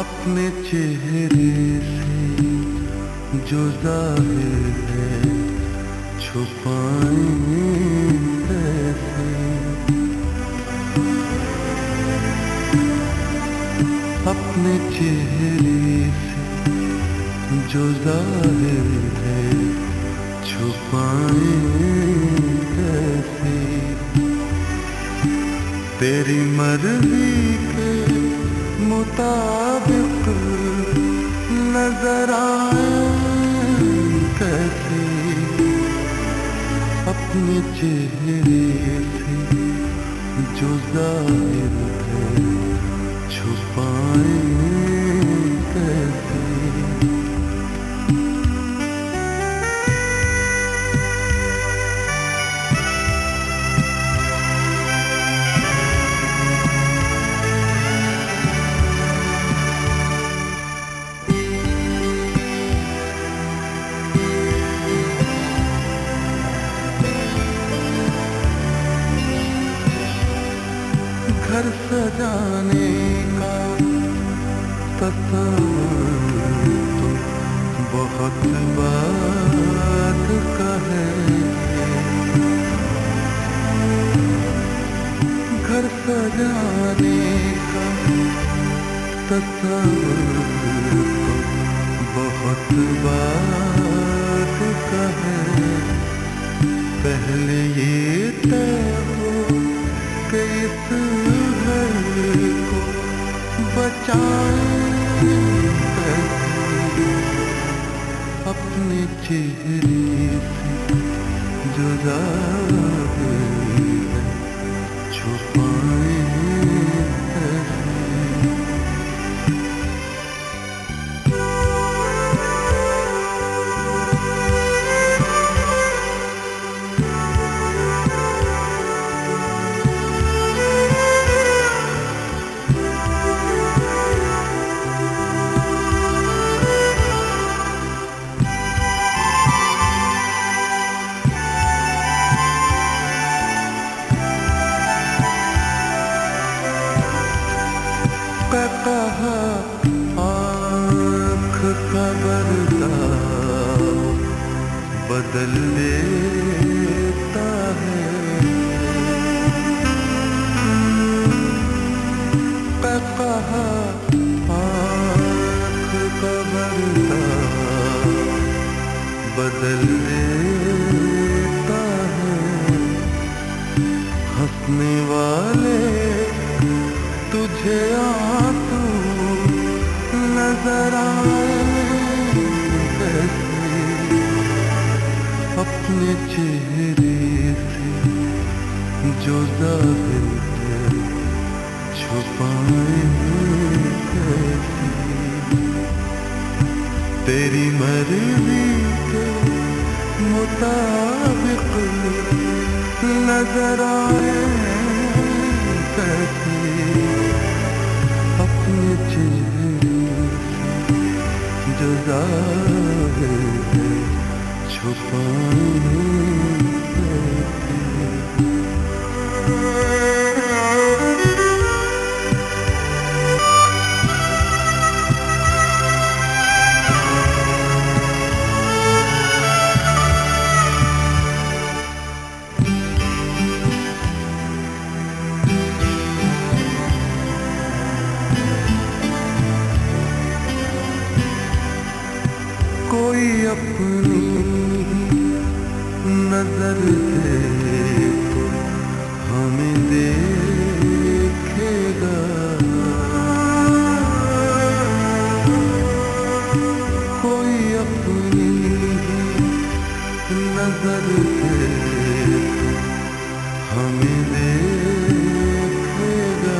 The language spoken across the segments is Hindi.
अपने चेहरे से जो जाहिर है छुपाएं कैसे। अपने चेहरे से जो जाहिर है छुपाएं कैसे। तेरी मर्जी के मुताबिक नजर आए कैसे। अपने चेहरे से जो जाहिर है छुपाए कैसे। घर सजाने का तस्वीर तो बहुत बात का है। घर सजाने का तस्वीर तो बहुत बात का है। पहले ये तय हो कि इस घर को बचाएं कैसे। अपने चेहरे से जो जाहिर है छुपाएं कैसे। कहा आँख का पर्दा बदल देता है। कहा आँख का पर्दा बदल देता है। हंसने वाले तुझे आंसू नजर आए कैसे। अपने चेहरे से जो जाहिर है छुपाए कैसे। तेरी मर्जी के मुताबिक नजर आए कैसे। अपने चेहरे से जो जाहिर है छुपाए कैसे। कोई अपनी नजर से तो हमें देखेगा। कोई अपनी नजर से तो हमें देखेगा।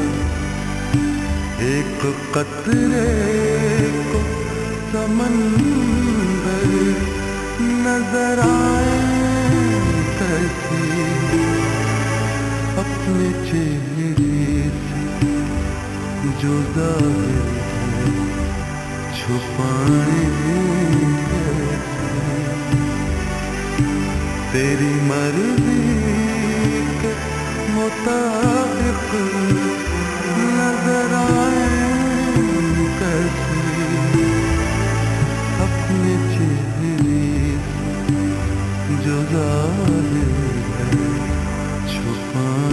एक कतरे को समंदर नजर आए कैसे। अपने चेहरे से जो जाहिर है छुपाए कैसे। तेरी मर्जी के मुताबिक नजर आए जाहिर है छुपा